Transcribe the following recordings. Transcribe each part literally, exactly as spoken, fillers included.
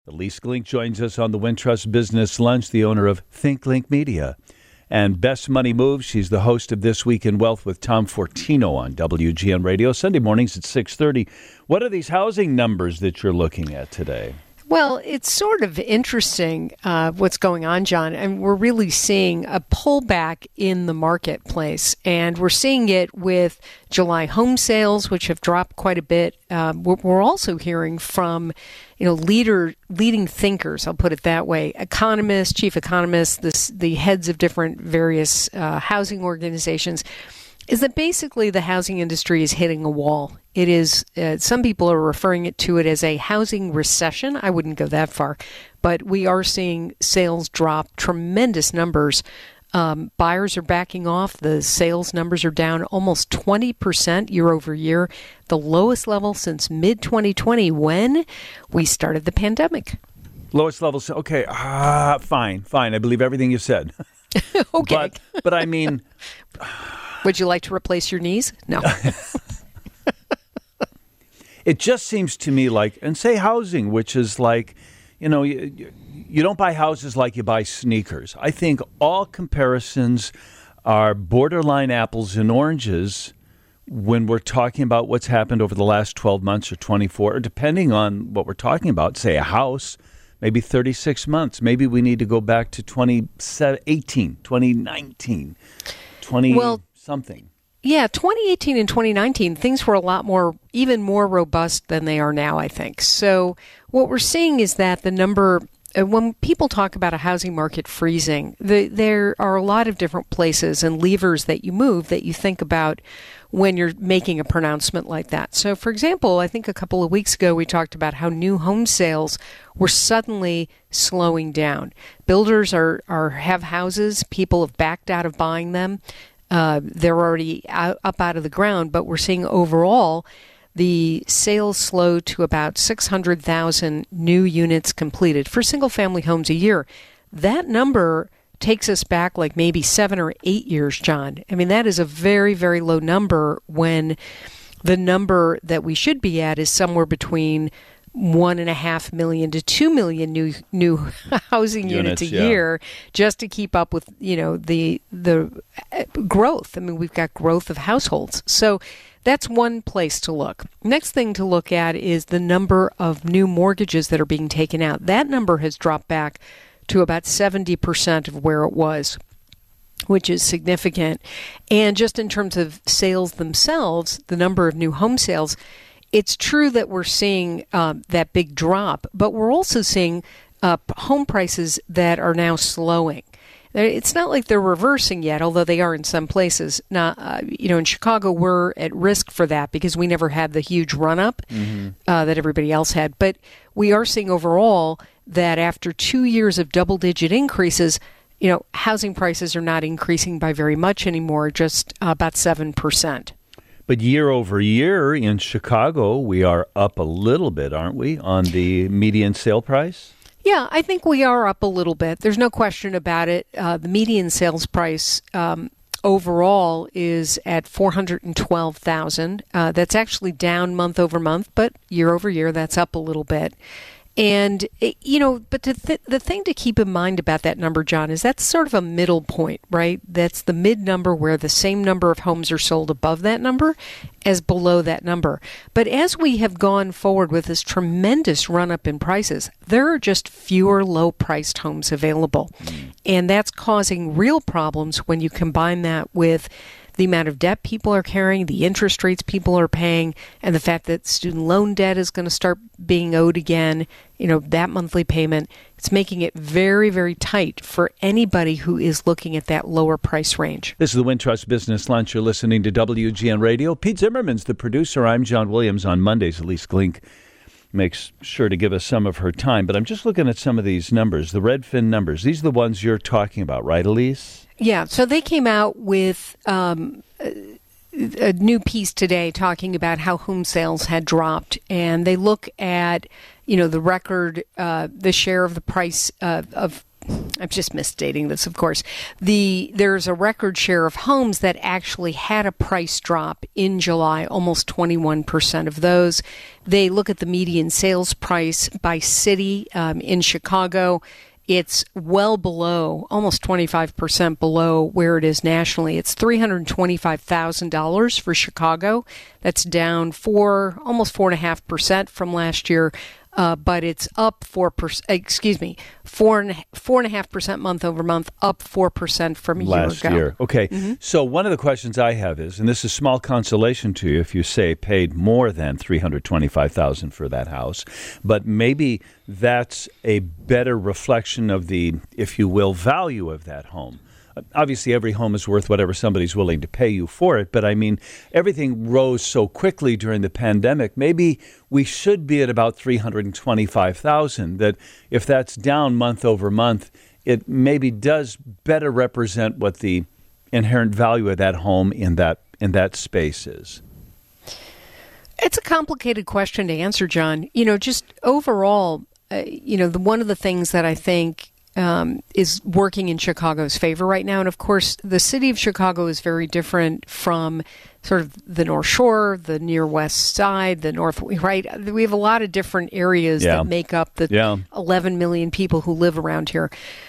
Elise Glink joins us on the Wintrust Business Lunch, the owner of ThinkLink Media. And Best Money Moves, she's the host of This Week in Wealth with Tom Fortino on W G N Radio, Sunday mornings at six thirty. What are these housing numbers that you're looking at today? Well, it's sort of interesting uh, what's going on, John, and we're really seeing a pullback in the marketplace, and we're seeing it with July home sales, which have dropped quite a bit. Um, we're, we're also hearing from, you know, leader leading thinkers, I'll put it that way, economists, chief economists, this, the heads of different various uh, housing organizations, is that basically the housing industry is hitting a wall. It is, uh, some people are referring it to it as a housing recession. I wouldn't go that far, but we are seeing sales drop tremendous numbers. Um, buyers are backing off. The sales numbers are down almost twenty percent year over year, the lowest level since mid twenty twenty when we started the pandemic. Lowest levels. Okay. Ah, fine, fine. I believe everything you said. Okay. But, but I mean... Would you like to replace your knees? No. It just seems to me like, and say housing, which is like, you know, you, you don't buy houses like you buy sneakers. I think all comparisons are borderline apples and oranges when we're talking about what's happened over the last twelve months or twenty-four, or depending on what we're talking about, say a house, maybe thirty-six months. Maybe we need to go back to twenty eighteen, twenty nineteen, twenty well, something. Yeah, twenty eighteen and twenty nineteen, things were a lot more, even more robust than they are now, I think. So what we're seeing is that the number, uh, when people talk about a housing market freezing, the, there are a lot of different places and levers that you move that you think about when you're making a pronouncement like that. So, for example, I think a couple of weeks ago we talked about how new home sales were suddenly slowing down. Builders are, are have houses, people have backed out of buying them. Uh, they're already out, up out of the ground, but we're seeing overall the sales slow to about six hundred thousand new units completed for single-family homes a year. That number takes us back like maybe seven or eight years, John. I mean, that is a very, very low number when the number that we should be at is somewhere between one and a half million to two million new new housing units, units a yeah. year, just to keep up with, you know, the the growth. I mean, we've got growth of households, so that's one place to look. Next thing to look at is the number of new mortgages that are being taken out. That number has dropped back to about seventy percent of where it was, which is significant. And just in terms of sales themselves, the number of new home sales, it's true that we're seeing um, that big drop, but we're also seeing uh, home prices that are now slowing. It's not like they're reversing yet, although they are in some places. Now, uh, you know, in Chicago, we're at risk for that because we never had the huge run-up mm-hmm. uh, that everybody else had. But we are seeing overall that after two years of double-digit increases, you know, housing prices are not increasing by very much anymore, just uh, about seven percent. But year over year in Chicago, we are up a little bit, aren't we, on the median sale price? Yeah, I think we are up a little bit. There's no question about it. Uh, the median sales price um, overall is at four hundred twelve thousand dollars. Uh, that's actually down month over month, but year over year, that's up a little bit. And, it, you know, but the, th- the thing to keep in mind about that number, John, is that's sort of a middle point, right? That's the mid number where the same number of homes are sold above that number as below that number. But as we have gone forward with this tremendous run-up in prices, there are just fewer low-priced homes available. Mm. And that's causing real problems when you combine that with the amount of debt people are carrying, the interest rates people are paying, and the fact that student loan debt is going to start being owed again, you know, that monthly payment. It's making it very, very tight for anybody who is looking at that lower price range. This is the Wintrust Business Lunch. You're listening to W G N Radio. Pete Zimmerman's the producer. I'm John Williams. On Mondays, Elise Glink makes sure to give us some of her time. But I'm just looking at some of these numbers, the Redfin numbers. These are the ones you're talking about, right, Elise? Yeah, so they came out with um, a, a new piece today talking about how home sales had dropped, and they look at, you know, the record, uh, the share of the price uh, of I'm just misstating this, of course. The there's a record share of homes that actually had a price drop in July, almost twenty-one percent of those. They look at the median sales price by city. Um, in Chicago, it's well below, almost twenty-five percent below where it is nationally. It's three hundred twenty-five thousand dollars for Chicago. That's down four, almost four point five percent from last year. Uh, but it's up four percent. Excuse me, four and four and a half percent month over month, up four percent from a last year ago. year. Okay, mm-hmm. So one of the questions I have is, and this is small consolation to you if you say paid more than three hundred twenty-five thousand for that house, but maybe that's a better reflection of the, if you will, value of that home. Obviously, every home is worth whatever somebody's willing to pay you for it. But I mean, everything rose so quickly during the pandemic. Maybe we should be at about three hundred twenty-five thousand. That if that's down month over month, it maybe does better represent what the inherent value of that home in that in that space is. It's a complicated question to answer, John. You know, just overall, uh, you know, the, one of the things that I think Um, is working in Chicago's favor right now. And of course, the city of Chicago is very different from sort of the North Shore, the near West Side, the North, right? We have a lot of different areas yeah. that make up the yeah. eleven million people who live around here.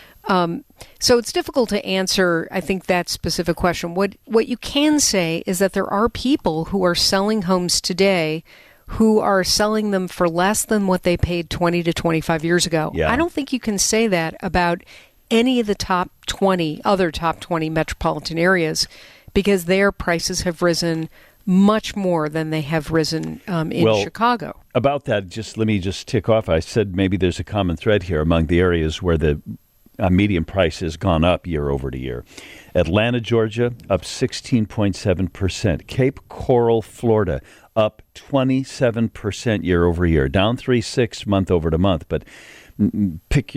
Um, so it's difficult to answer, I think, that specific question. What, what you can say is that there are people who are selling homes today who are selling them for less than what they paid twenty to twenty-five years ago. Yeah. I don't think you can say that about any of the top twenty, other top twenty metropolitan areas, because their prices have risen much more than they have risen um, in well, Chicago. About that, just let me just tick off. I said maybe there's a common thread here among the areas where the uh, median price has gone up year over to year. Atlanta, Georgia, up sixteen point seven percent. Cape Coral, Florida, up twenty-seven percent year over year, down three point six month over to month. But pick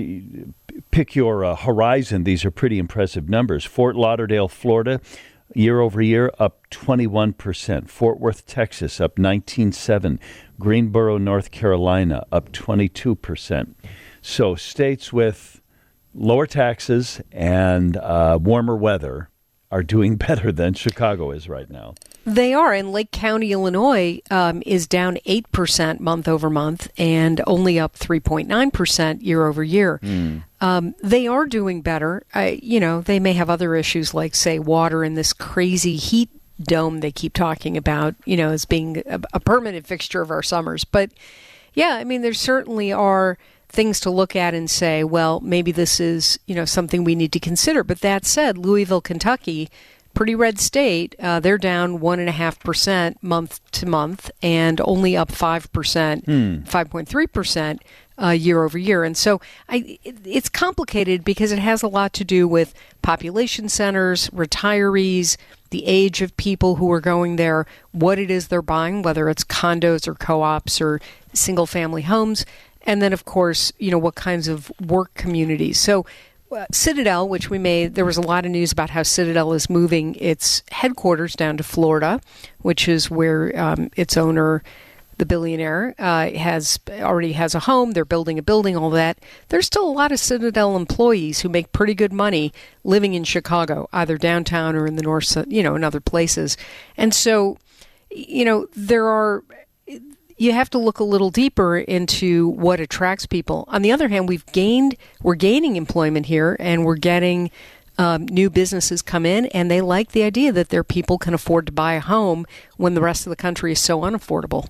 pick your uh, horizon. These are pretty impressive numbers. Fort Lauderdale, Florida, year over year, up twenty-one percent. Fort Worth, Texas, up nineteen point seven. Greensboro, North Carolina, up twenty-two percent. So states with lower taxes and uh, warmer weather are doing better than Chicago is right now. They are, and Lake County, Illinois, um, is down eight percent month over month and only up three point nine percent year over year. Mm. Um, they are doing better. I, you know, they may have other issues like, say, water in this crazy heat dome they keep talking about, you know, as being a, a permanent fixture of our summers. But, yeah, I mean, there certainly are things to look at and say, well, maybe this is, you know, something we need to consider. But that said, Louisville, Kentucky, pretty red state, uh, they're down one and a half percent month to month and only up five percent, hmm. five point three percent uh, year over year. And so I, it, it's complicated because it has a lot to do with population centers, retirees, the age of people who are going there, what it is they're buying, whether it's condos or co-ops or single family homes. And then, of course, you know, what kinds of work communities. So uh, Citadel, which we made, there was a lot of news about how Citadel is moving its headquarters down to Florida, which is where um, its owner, the billionaire, uh, has already has a home. They're building a building, all that. There's still a lot of Citadel employees who make pretty good money living in Chicago, either downtown or in the north, you know, in other places. And so, you know, there are... you have to look a little deeper into what attracts people. On the other hand, we've gained, we're gaining employment here, and we're getting um, new businesses come in, and they like the idea that their people can afford to buy a home when the rest of the country is so unaffordable.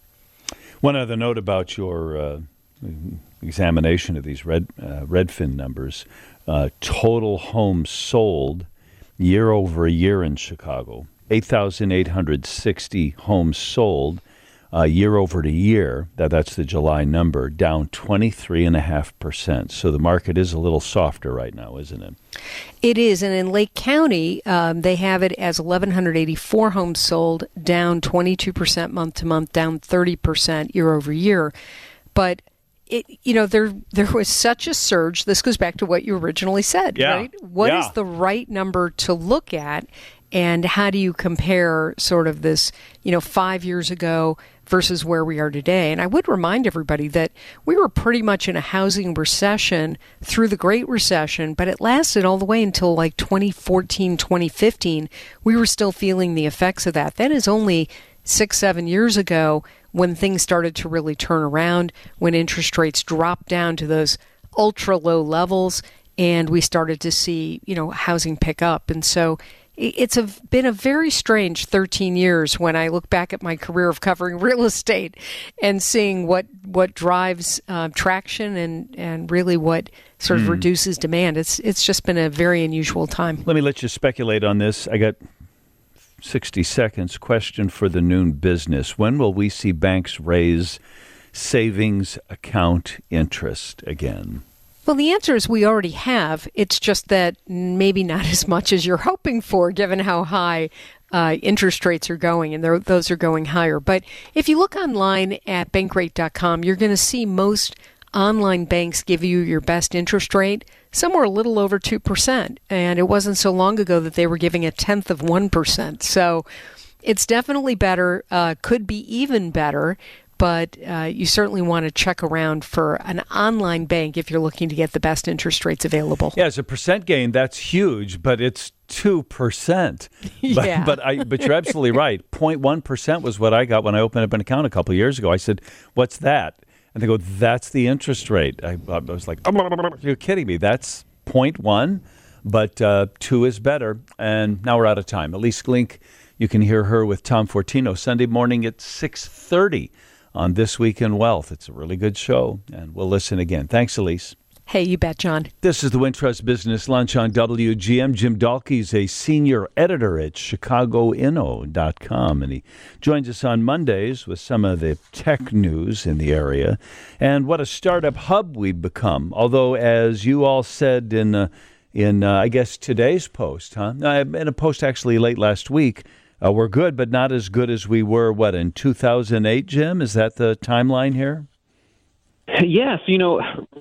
One other note about your uh, examination of these Red uh, Redfin numbers: uh, total homes sold year over year in Chicago, eight thousand eight hundred sixty homes sold. Uh, year over to year, that that's the July number, down twenty-three point five percent. So the market is a little softer right now, isn't it? It is. And in Lake County, um, they have it as one thousand one hundred eighty-four homes sold, down twenty-two percent month to month, down thirty percent year over year. But it, you know, there there was such a surge. This goes back to what you originally said, yeah. right? What yeah. is the right number to look at? And how do you compare sort of this, you know, five years ago versus where we are today? And I would remind everybody that we were pretty much in a housing recession through the Great Recession, but it lasted all the way until like twenty fourteen, twenty fifteen. We were still feeling the effects of that. That is only six, seven years ago when things started to really turn around, when interest rates dropped down to those ultra low levels, and we started to see, you know, housing pick up. And so it's a, been a very strange thirteen years when I look back at my career of covering real estate and seeing what, what drives uh, traction and, and really what sort of mm. reduces demand. It's it's just been a very unusual time. Let me let you speculate on this. I got sixty seconds. Question for the noon business. When will we see banks raise savings account interest again? Well, the answer is we already have. It's just that maybe not as much as you're hoping for, given how high uh, interest rates are going, and those are going higher. But if you look online at bankrate dot com, you're going to see most online banks give you your best interest rate somewhere a little over two percent. And it wasn't so long ago that they were giving a tenth of one percent. So it's definitely better, uh, could be even better. But uh, you certainly want to check around for an online bank if you're looking to get the best interest rates available. Yeah, as a percent gain, that's huge, but it's two percent. Yeah. But, but, I, but you're absolutely right. zero point one percent was what I got when I opened up an account a couple of years ago. I said, what's that? And they go, that's the interest rate. I, I was like, you're kidding me. That's zero point one, but uh, two is better. And now we're out of time. Elise Glink, you can hear her with Tom Fortino Sunday morning at six thirty. On This Week in Wealth. It's a really good show, and we'll listen again. Thanks, Elise. Hey, you bet, John. This is the Wintrust Business Lunch on W G M. Jim Dahlke's a senior editor at Chicago Inno dot com, and he joins us on Mondays with some of the tech news in the area and what a startup hub we've become. Although, as you all said in, uh, in uh, I guess, today's post, huh? Uh, in a post actually late last week, Uh, we're good, but not as good as we were, what, in two thousand eight, Jim? Is that the timeline here? Yes, you know,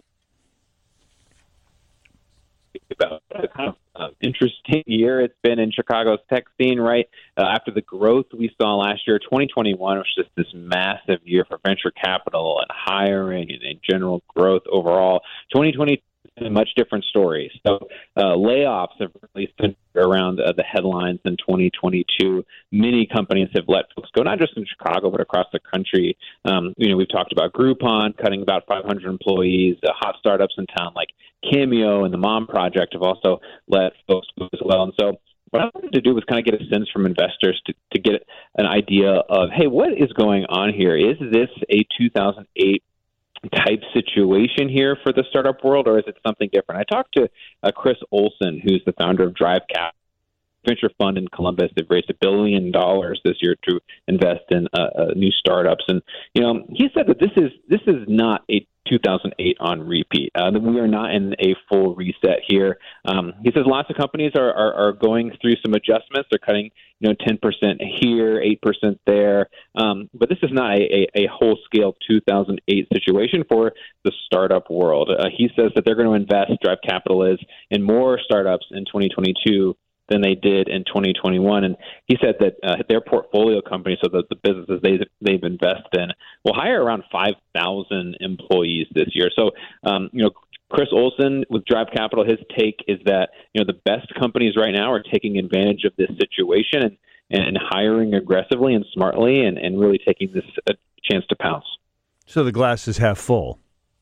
about a kind of uh, interesting year it's been in Chicago's tech scene, right? Uh, after the growth we saw last year, twenty twenty-one was just this massive year for venture capital and hiring and, and general growth overall. twenty twenty a much different story. So uh, layoffs have really centered around uh, the headlines in twenty twenty-two. Many companies have let folks go, not just in Chicago, but across the country. Um, you know, we've talked about Groupon cutting about five hundred employees. Uh, hot startups in town like Cameo and the Mom Project have also let folks go as well. And so what I wanted to do was kind of get a sense from investors to, to get an idea of, hey, what is going on here? Is this a two thousand eight type situation here for the startup world, or is it something different? I talked to uh, Chris Olson, who's the founder of Drive Capital, venture fund in Columbus. They've raised a billion dollars this year to invest in uh, uh, new startups, and you know, he said that this is this is not a two thousand eight on repeat. Uh, we are not in a full reset here. Um, he says lots of companies are, are, are going through some adjustments. They're cutting, you know, ten percent here, eight percent there. Um, but this is not a, a, a whole-scale two thousand eight situation for the startup world. Uh, he says that they're going to invest, Drive Capital is, in more startups in twenty twenty-two than they did in twenty twenty-one. And he said that uh, their portfolio companies, so the, the businesses they, they've invested in, will hire around five thousand employees this year. So, um, you know, Chris Olson with Drive Capital, his take is that, you know, the best companies right now are taking advantage of this situation and, and hiring aggressively and smartly and, and really taking this a chance to pounce. So the glass is half full.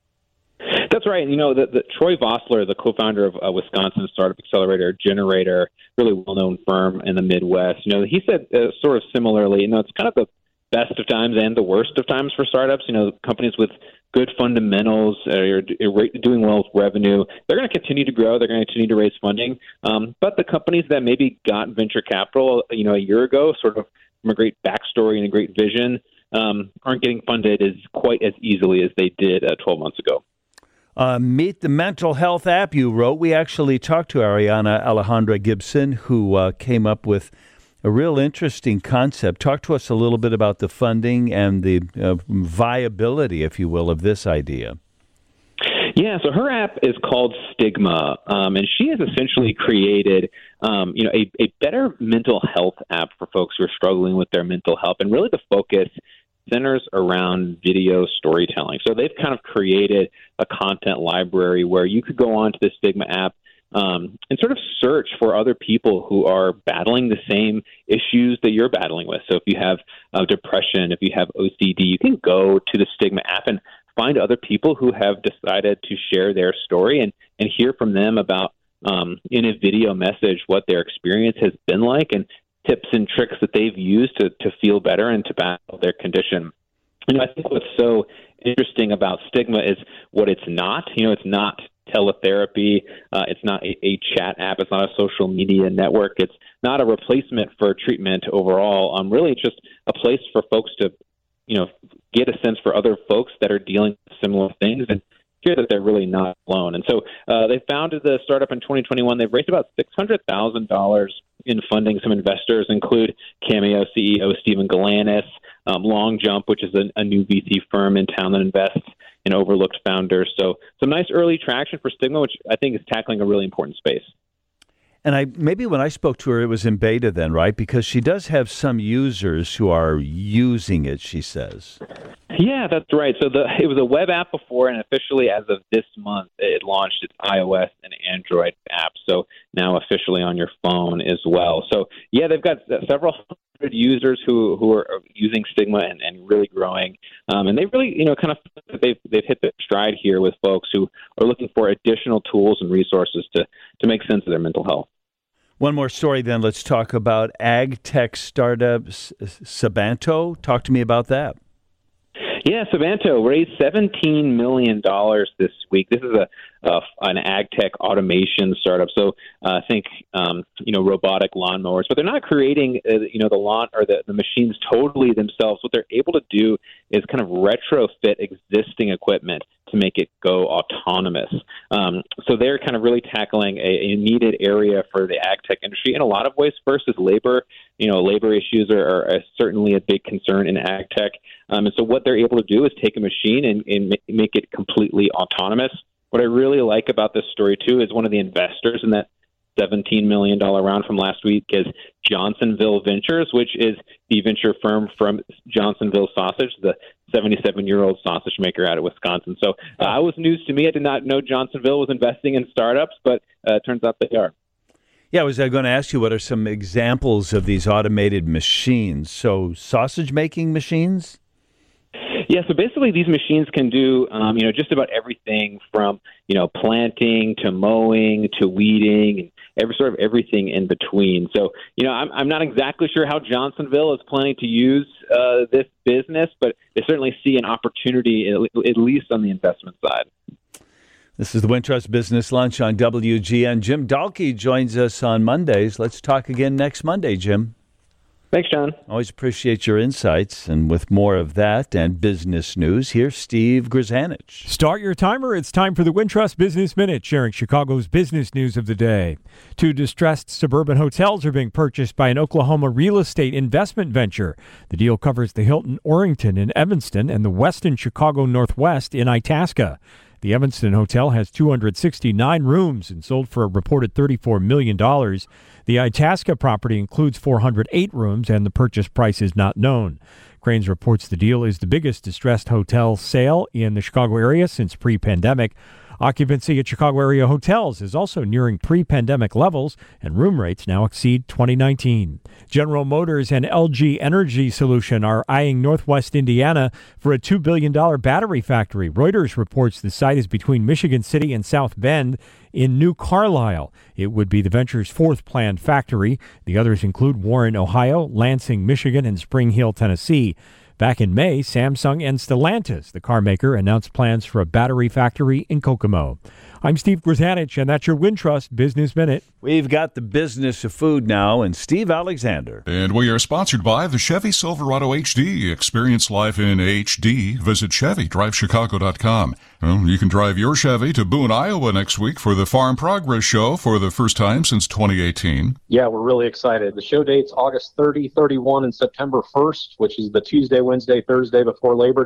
That's right. You know, the, the Troy Vossler, the co-founder of uh, Wisconsin Startup Accelerator Generator, really well-known firm in the Midwest, you know, he said uh, sort of similarly, you know, it's kind of the best of times and the worst of times for startups. You know, companies with good fundamentals uh, are doing well with revenue. They're going to continue to grow. They're going to continue to raise funding. Um, but the companies that maybe got venture capital, you know, a year ago, sort of from a great backstory and a great vision, um, aren't getting funded as quite as easily as they did uh, twelve months ago. Uh, Meet the Mental Health app you wrote. We actually talked to Ariana Alejandra Gibson, who uh, came up with a real interesting concept. Talk to us a little bit about the funding and the uh, viability, if you will, of this idea. Yeah, so her app is called Stigma, um, and she has essentially created, um, you know, a, a better mental health app for folks who are struggling with their mental health, and really the focus centers around video storytelling. So they've kind of created a content library where you could go onto the Stigma app um, and sort of search for other people who are battling the same issues that you're battling with. So if you have uh, depression, if you have O C D, you can go to the Stigma app and find other people who have decided to share their story and, and hear from them about, um, in a video message, what their experience has been like and tips and tricks that they've used to, to feel better and to battle their condition. You know, I think what's so interesting about Stigma is what it's not. You know, it's not teletherapy. Uh, it's not a, a chat app. It's not a social media network. It's not a replacement for treatment overall. Um, really, it's just a place for folks to, you know, get a sense for other folks that are dealing with similar things and hear that they're really not alone. And so uh, they founded the startup in twenty twenty-one. They've raised about six hundred thousand dollars in funding. Some investors include Cameo C E O Stephen Galanis, um, Long Jump, which is a, a new V C firm in town that invests in overlooked founders. So some nice early traction for Stigma, which I think is tackling a really important space. And I maybe when I spoke to her, it was in beta then, right? Because she does have some users who are using it, she says. Yeah, that's right. So the it was a web app before, and officially as of this month, it launched its iOS and Android app. So now officially on your phone as well. So yeah, they've got several hundred users who, who are using Stigma and, and really growing. Um, and they really, you know, kind of they've they've hit their stride here with folks who are looking for additional tools and resources to to make sense of their mental health. One more story then. Let's talk about ag tech startup Sabanto. Talk to me about that. Yeah, Sabanto raised seventeen million dollars this week. This is a uh, an ag tech automation startup. So uh, think um, you know robotic lawnmowers, but they're not creating uh, you know the lawn or the, the machines totally themselves. What they're able to do is kind of retrofit existing equipment to make it go autonomous. Um, so they're kind of really tackling a, a needed area for the ag tech industry in a lot of ways. First is labor. You know, labor issues are, are certainly a big concern in ag tech. Um, and so what they're able to do is take a machine and, and make it completely autonomous. What I really like about this story, too, is one of the investors in that seventeen million dollars round from last week is Johnsonville Ventures, which is the venture firm from Johnsonville Sausage, the seventy-seven-year-old sausage maker out of Wisconsin. So uh, it was news to me. I did not know Johnsonville was investing in startups, but uh, it turns out they are. Yeah, I was uh, going to ask you, what are some examples of these automated machines? So sausage-making machines? Yeah, so basically these machines can do, um, you know, just about everything from, you know, planting to mowing to weeding and every sort of everything in between. So, you know, I'm, I'm not exactly sure how Johnsonville is planning to use uh, this business, but they certainly see an opportunity, at least on the investment side. This is the Wintrust Business Lunch on W G N. Jim Dahlke joins us on Mondays. Let's talk again next Monday, Jim. Thanks, John. Always appreciate your insights. And with more of that and business news, here's Steve Grzanich. Start your timer. It's time for the Wintrust Business Minute, sharing Chicago's business news of the day. Two distressed suburban hotels are being purchased by an Oklahoma real estate investment venture. The deal covers the Hilton Orrington in Evanston and the Westin Chicago Northwest in Itasca. The Evanston Hotel has two hundred sixty-nine rooms and sold for a reported thirty-four million dollars. The Itasca property includes four hundred eight rooms, and the purchase price is not known. Cranes reports the deal is the biggest distressed hotel sale in the Chicago area since pre-pandemic. Occupancy at Chicago area hotels is also nearing pre-pandemic levels, and room rates now exceed twenty nineteen. General Motors and L G Energy Solution are eyeing Northwest Indiana for a two billion dollars battery factory. Reuters reports the site is between Michigan City and South Bend in New Carlisle. It would be the venture's fourth planned factory. The others include Warren, Ohio, Lansing, Michigan, and Spring Hill, Tennessee. Back in May, Samsung and Stellantis, the car maker, announced plans for a battery factory in Kokomo. I'm Steve Grzanich, and that's your Wintrust Business Minute. We've got the business of food now, and Steve Alexander. And we are sponsored by the Chevy Silverado H D. Experience life in H D. Visit Chevy Drive Chicago dot com. Well, you can drive your Chevy to Boone, Iowa next week for the Farm Progress Show for the first time since twenty eighteen. Yeah, we're really excited. The show date's August thirtieth, thirty-first, and September first, which is the Tuesday, Wednesday, Thursday before Labor Day.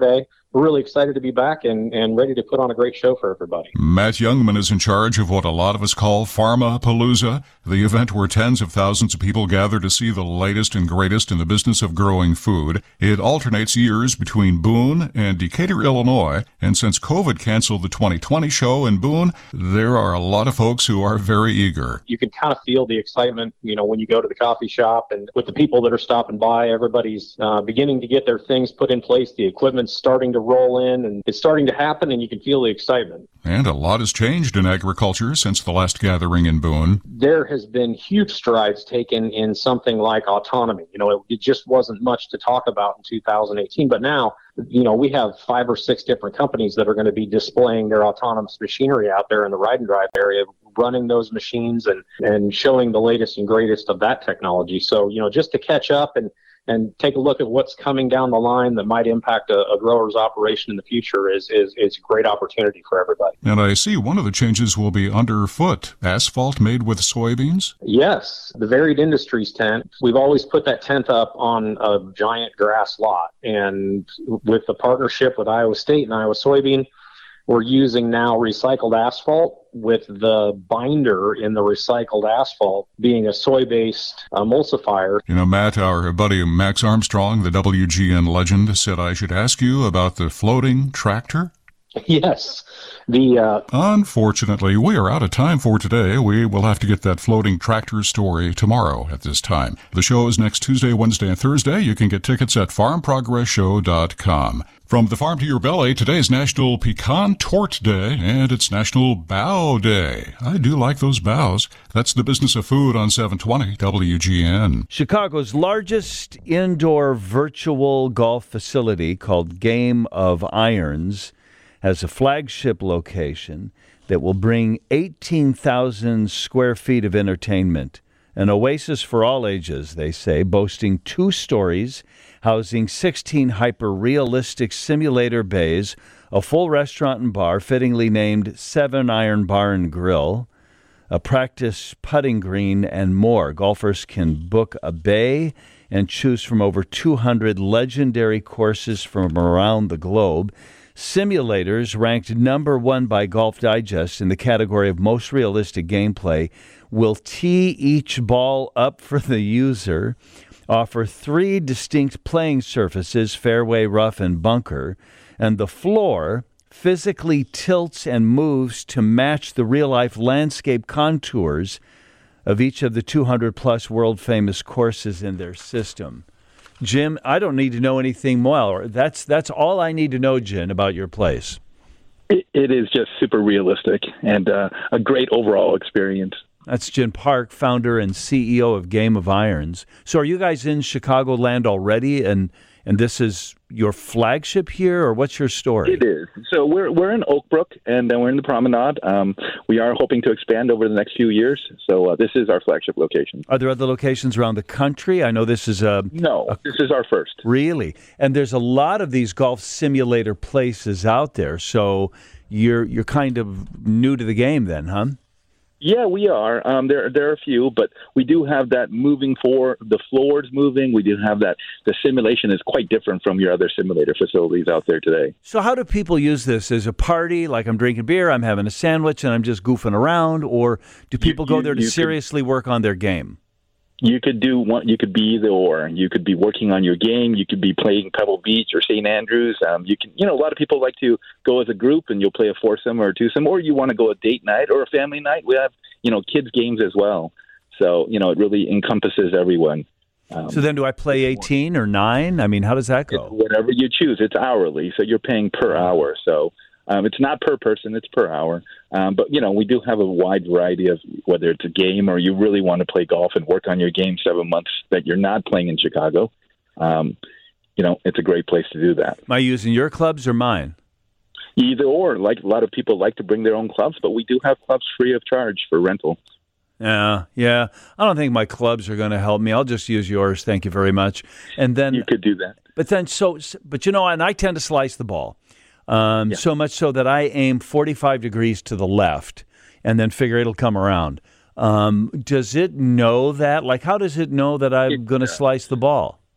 we're really excited to be back and, and ready to put on a great show for everybody. Matt Youngman is in charge of what a lot of us call Pharmapalooza, the event where tens of thousands of people gather to see the latest and greatest in the business of growing food. It alternates years between Boone and Decatur, Illinois, and since COVID canceled the twenty twenty show in Boone, there are a lot of folks who are very eager. You can kind of feel the excitement, you know, when you go to the coffee shop and with the people that are stopping by. Everybody's uh, beginning to get their things put in place. The equipment's starting to roll in, and it's starting to happen, and you can feel the excitement. And a lot has changed in agriculture since the last gathering in Boone. There has been huge strides taken in something like autonomy. You know, it, it just wasn't much to talk about in two thousand eighteen, but now, you know, we have five or six different companies that are going to be displaying their autonomous machinery out there in the ride and drive area, running those machines and, and showing the latest and greatest of that technology. So, you know, just to catch up and and take a look at what's coming down the line that might impact a, a grower's operation in the future is, is, is a great opportunity for everybody. And I see one of the changes will be underfoot, asphalt made with soybeans? Yes, the Varied Industries tent. We've always put that tent up on a giant grass lot. And with the partnership with Iowa State and Iowa Soybean, we're using now recycled asphalt, with the binder in the recycled asphalt being a soy-based emulsifier. You know, Matt, our buddy Max Armstrong, the W G N legend, said I should ask you about the floating tractor. Yes. The uh, Unfortunately, we are out of time for today. We will have to get that floating tractor story tomorrow at this time. The show is next Tuesday, Wednesday, and Thursday. You can get tickets at farm progress show dot com. From the farm to your belly, today's National Pecan Tort Day, and it's National Bow Day. I do like those bows. That's the business of food on seven twenty W G N. Chicago's largest indoor virtual golf facility, called Game of Irons, has a flagship location that will bring eighteen thousand square feet of entertainment. An oasis for all ages, they say, boasting two stories, housing sixteen hyper-realistic simulator bays, a full restaurant and bar fittingly named Seven Iron Bar and Grill, a practice putting green, and more. Golfers can book a bay and choose from over two hundred legendary courses from around the globe. Simulators, ranked number one by Golf Digest in the category of most realistic gameplay, will tee each ball up for the user, offer three distinct playing surfaces, fairway, rough, and bunker, and the floor physically tilts and moves to match the real-life landscape contours of each of the two hundred plus world-famous courses in their system. Jim, I don't need to know anything more. That's that's all I need to know, Jim, about your place. It, it is just super realistic and uh, a great overall experience. That's Jim Park, founder and C E O of Game of Irons. So are you guys in Chicagoland already, and and this is your flagship here, or what's your story? It is. So we're we're in Oak Brook, and then we're in the Promenade. Um, we are hoping to expand over the next few years. So uh, this is our flagship location. Are there other locations around the country? I know this is a... No, a, this is our first. Really? And there's a lot of these golf simulator places out there, so you're you're kind of new to the game then, huh? Yeah, we are. Um, there, there are a few, but we do have that moving for the floors moving. We do have that. The simulation is quite different from your other simulator facilities out there today. So how do people use this? As a party, like I'm drinking beer, I'm having a sandwich, and I'm just goofing around? Or do people you, go there to seriously could, work on their game? You could do one. You could be either or. You could be working on your game. You could be playing Pebble Beach or Saint Andrews. Um, you can, you know, a lot of people like to go as a group, and you'll play a foursome or a twosome, or you want to go a date night or a family night. We have, you know, kids games as well. So, you know, it really encompasses everyone. Um, so then, do I play eighteen or nine? I mean, how does that go? Whatever you choose. It's hourly, so you're paying per hour. So. Um, it's not per person, it's per hour. Um, but, you know, we do have a wide variety of whether it's a game or you really want to play golf and work on your game seven months that you're not playing in Chicago. Um, you know, it's a great place to do that. Am I using your clubs or mine? Either or. Like a lot of people like to bring their own clubs, but we do have clubs free of charge for rental. Yeah, yeah. I don't think my clubs are going to help me. I'll just use yours. Thank you very much. And then you could do that. But then, so, but you know, and I tend to slice the ball. Um, yeah. So much so that I aim forty-five degrees to the left and then figure it'll come around. Um, does it know that? Like, how does it know that I'm going to slice the ball?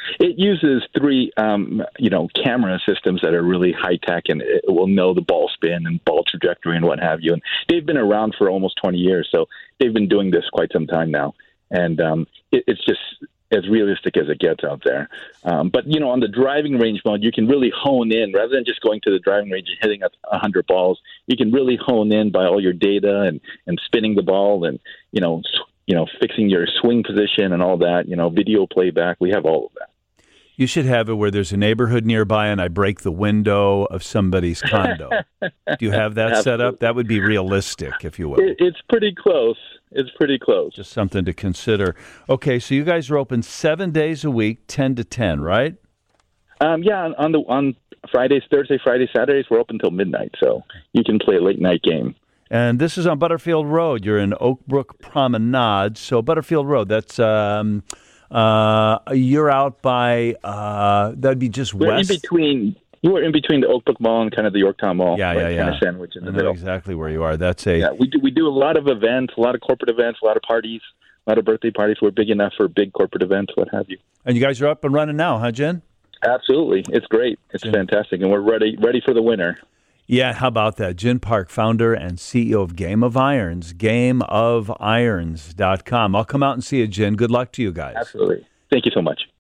It uses three, um, you know, camera systems that are really high tech, and it will know the ball spin and ball trajectory and what have you. And they've been around for almost twenty years, so they've been doing this quite some time now. And um, it, it's just as realistic as it gets out there. Um, but, you know, on the driving range mode, you can really hone in rather than just going to the driving range and hitting a hundred balls. You can really hone in by all your data and, and spinning the ball and, you know, sw- you know, fixing your swing position and all that, you know, video playback. We have all of that. You should have it where there's a neighborhood nearby and I break the window of somebody's condo. Do you have that set up? That would be realistic, if you will. It, it's pretty close. It's pretty close. Just something to consider. Okay, so you guys are open seven days a week, ten to ten, right? Um, yeah, on, on the on Fridays, Thursday, Friday, Saturdays, we're open until midnight, so you can play a late night game. And this is on Butterfield Road. You're in Oak Brook Promenade. So Butterfield Road, that's um, uh, you're out by uh, that'd be just we're west. in between. You were in between the Oak Brook Mall and kind of the Yorktown Mall. Yeah, right, yeah, yeah. Kind of sandwich in the I know middle. exactly where you are. That's a yeah. We do we do a lot of events, a lot of corporate events, a lot of parties, a lot of birthday parties. We're big enough for big corporate events, what have you. And you guys are up and running now, huh, Jen? Absolutely, it's great. It's Jen. fantastic, and we're ready ready for the winter. Yeah, how about that? Jen Park, founder and C E O of Game of Irons, game of irons dot com. I'll come out and see you, Jen. Good luck to you guys. Absolutely. Thank you so much.